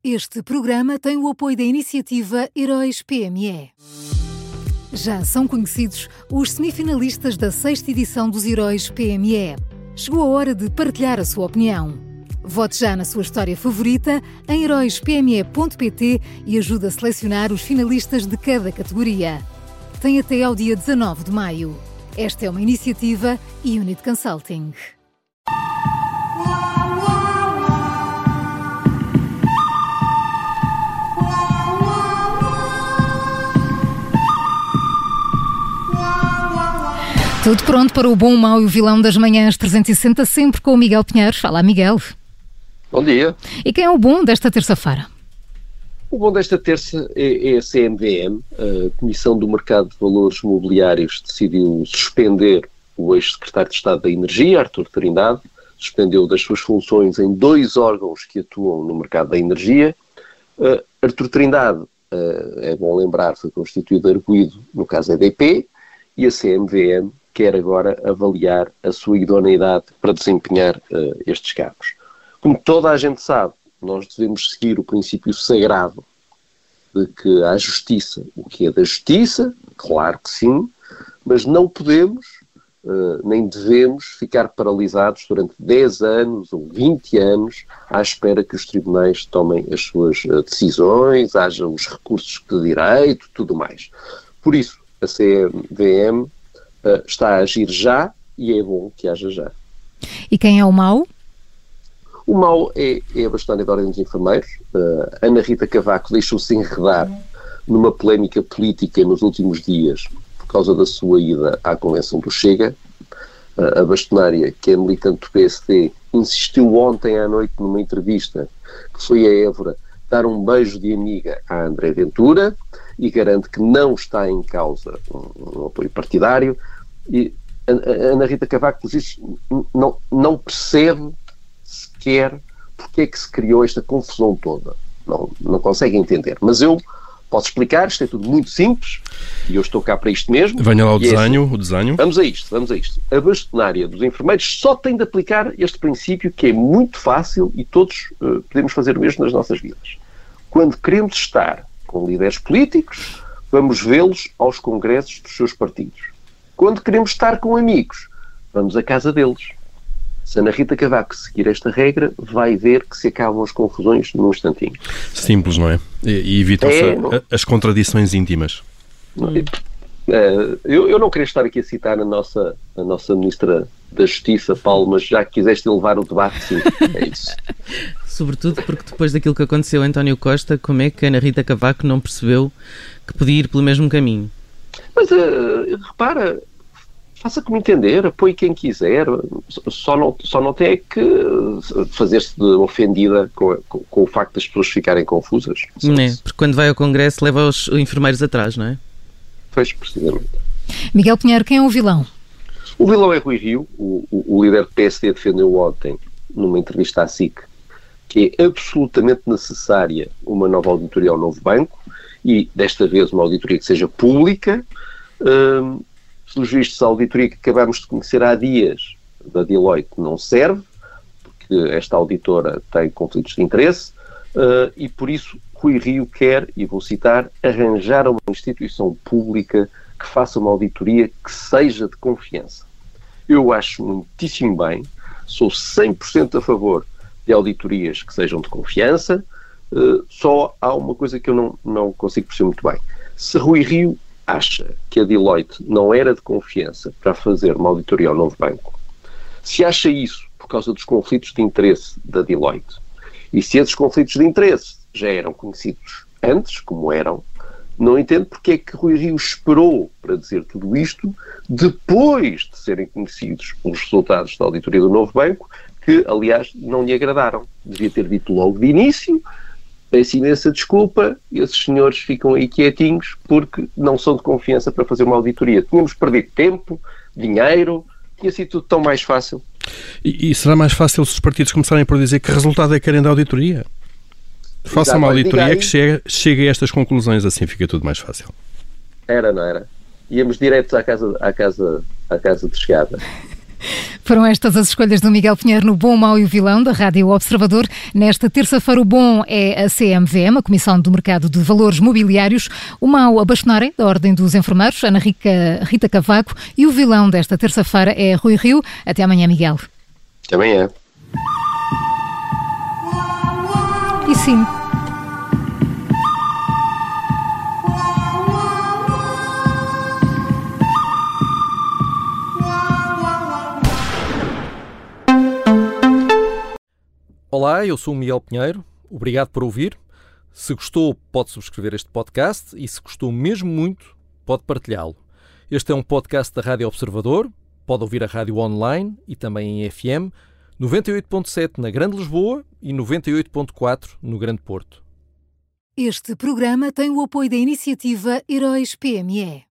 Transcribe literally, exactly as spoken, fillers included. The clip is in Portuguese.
Este programa tem o apoio da iniciativa Heróis P M E. Já são conhecidos os semifinalistas da sexta edição dos Heróis P M E. Chegou a hora de partilhar a sua opinião. Vote já na sua história favorita em heróis p m e ponto p t e ajude a selecionar os finalistas de cada categoria. Tem até ao dia dezanove de maio. Esta é uma iniciativa Unit Consulting. Tudo pronto para o bom, o mau e o vilão das manhãs trezentos e sessenta, sempre com o Miguel Pinheiro. Fala, Miguel. Bom dia. E quem é o bom desta terça-feira? O bom desta terça é, é a C M V M. A Comissão do Mercado de Valores Mobiliários decidiu suspender o ex-secretário de Estado da Energia, Artur Trindade, suspendeu das suas funções em dois órgãos que atuam no mercado da energia. Uh, Artur Trindade, uh, é bom lembrar, foi constituído arguido no caso E D P, e a C M V M quer agora avaliar a sua idoneidade para desempenhar uh, estes cargos. Como toda a gente sabe, nós devemos seguir o princípio sagrado de que há justiça. O que é da justiça, claro que sim, mas não podemos, uh, nem devemos ficar paralisados durante dez anos ou vinte anos à espera que os tribunais tomem as suas uh, decisões, haja os recursos de direito, tudo mais. Por isso, a C M V M uh, está a agir já e é bom que haja já. E quem é o mau? O mau é, é a bastonária da Ordem dos Enfermeiros. Uh, Ana Rita Cavaco deixou-se enredar numa polémica política nos últimos dias por causa da sua ida à convenção do Chega. Uh, a bastonária, que é militante do P S D, insistiu ontem à noite numa entrevista que foi a Évora dar um beijo de amiga a André Ventura e garante que não está em causa um, um apoio partidário. E a, a Ana Rita Cavaco diz, não, não percebe sequer porque é que se criou esta confusão toda. Não, não consegue entender. Mas eu posso explicar, isto é tudo muito simples e eu estou cá para isto mesmo. Venha lá o desenho, é assim. o desenho. Vamos a isto, vamos a isto. A bastonária dos enfermeiros só tem de aplicar este princípio que é muito fácil e todos uh, podemos fazer o mesmo nas nossas vidas. Quando queremos estar com líderes políticos, vamos vê-los aos congressos dos seus partidos. Quando queremos estar com amigos, vamos à casa deles. Se a Ana Rita Cavaco seguir esta regra, vai ver que se acabam as confusões num instantinho. Simples, não é? E, e evitam-se é, a, as contradições íntimas. Não, hum. é, eu, eu não queria estar aqui a citar a nossa, a nossa Ministra da Justiça, Paulo, mas já que quiseste levar o debate, sim, é isso. Sobretudo porque depois daquilo que aconteceu a António Costa, como é que a Ana Rita Cavaco não percebeu que podia ir pelo mesmo caminho? Mas uh, repara, faça como entender, apoie quem quiser, só não, só não tem que fazer-se de ofendida com, com, com o facto das pessoas ficarem confusas. Não é, porque quando vai ao Congresso leva os enfermeiros atrás, não é? Pois, precisamente. Miguel Pinheiro, quem é o vilão? O vilão é Rui Rio, o, o, o líder do P S D defendeu ontem, numa entrevista à S I C, que é absolutamente necessária uma nova auditoria ao novo banco e, desta vez, uma auditoria que seja pública. Hum, Pelos vistos, a auditoria que acabámos de conhecer há dias da Deloitte não serve, porque esta auditora tem conflitos de interesse, uh, e por isso Rui Rio quer, e vou citar, arranjar uma instituição pública que faça uma auditoria que seja de confiança. Eu acho muitíssimo bem, sou cem por cento a favor de auditorias que sejam de confiança, uh, só há uma coisa que eu não, não consigo perceber muito bem. Se Rui Rio acha que a Deloitte não era de confiança para fazer uma auditoria ao novo banco, se acha isso por causa dos conflitos de interesse da Deloitte, e se esses conflitos de interesse já eram conhecidos antes, como eram, não entendo porque é que Rui Rio esperou para dizer tudo isto depois de serem conhecidos os resultados da auditoria do novo banco, que, aliás, não lhe agradaram. Devia ter dito logo de início: peço imensa desculpa, esses senhores ficam aí quietinhos porque não são de confiança para fazer uma auditoria. Tínhamos perdido tempo, dinheiro, tinha sido tudo tão mais fácil. E, e será mais fácil se os partidos começarem por dizer que resultado é que querem da auditoria? Faça uma auditoria que chegue, chegue a estas conclusões, assim fica tudo mais fácil. Era, não era? Íamos diretos à casa, à casa, à casa de chegada. Foram estas as escolhas do Miguel Pinheiro no Bom, o Mau e o Vilão da Rádio Observador. Nesta terça-feira o bom é a C M V M, a Comissão do Mercado de Valores Mobiliários. O mau, a Bastonarem, da Ordem dos Enfermeiros, Ana Rica, Rita Cavaco. E o vilão desta terça-feira é Rui Rio. Até amanhã, Miguel. Até amanhã. E sim... Olá, eu sou o Miguel Pinheiro, obrigado por ouvir. Se gostou, pode subscrever este podcast e se gostou mesmo muito, pode partilhá-lo. Este é um podcast da Rádio Observador, pode ouvir a rádio online e também em F M, noventa e oito ponto sete na Grande Lisboa e noventa e oito ponto quatro no Grande Porto. Este programa tem o apoio da iniciativa Heróis P M E.